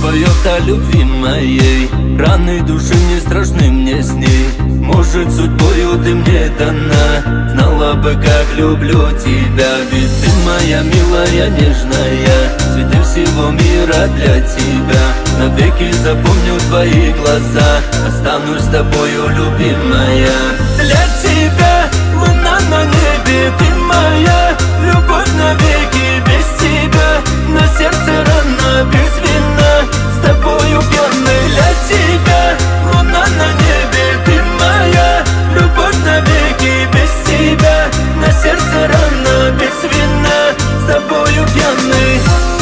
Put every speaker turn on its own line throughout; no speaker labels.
поет о любви моей. Раны души не страшны мне с ней. Может, судьбою ты мне дана. Знала бы, как люблю тебя. Ведь ты моя милая, нежная. Цветы всего мира для тебя. Навеки запомню твои глаза. Останусь с тобою, любимая. Для тебя луна на небе, ты моя любовь навеки. Без тебя на сердце рана, без вина, с тобою пьяный. Для тебя луна на небе, ты моя любовь навеки. Без тебя на сердце рана, без вина, с тобою пьяный.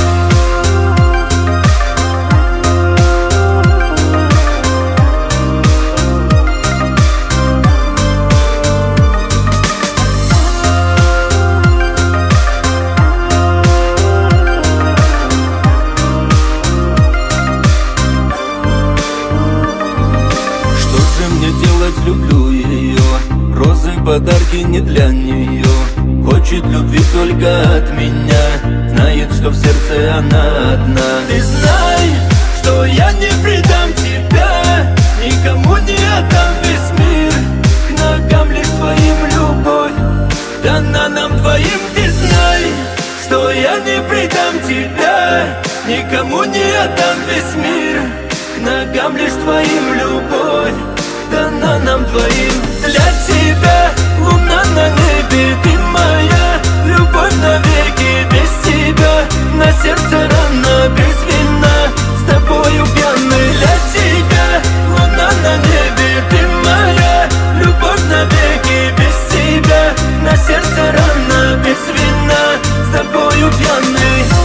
Люблю ее, розы, подарки не для нее. Хочет любви только от меня. Знает, что в сердце она одна. Ты знай, что я не предам тебя. Никому не отдам весь мир. К ногам лишь твоим любовь дана нам двоим. Ты знай, что я не предам тебя. Никому не отдам весь мир. К ногам лишь твоим любовь дана нам двоим. Для тебя луна на небе, ты моя любовь навеки. Без тебя на сердце рана, без вина, с тобою пьяный. Для тебя луна на небе, ты моя любовь навеки. Без тебя на сердце рана, без вина, с тобою пьяный.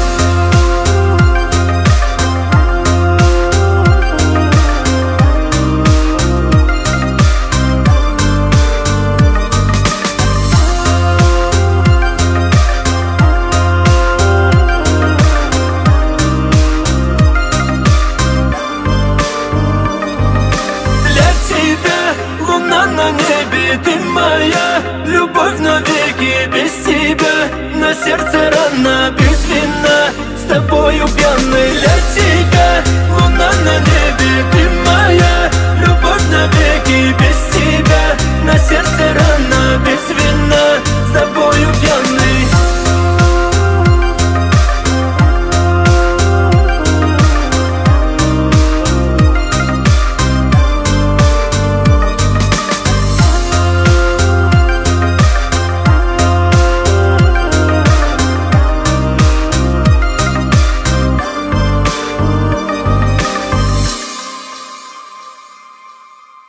На небе, ты моя любовь навеки. Без тебя на сердце рана, без вина, с тобою пьяный. Для тебя луна на небе.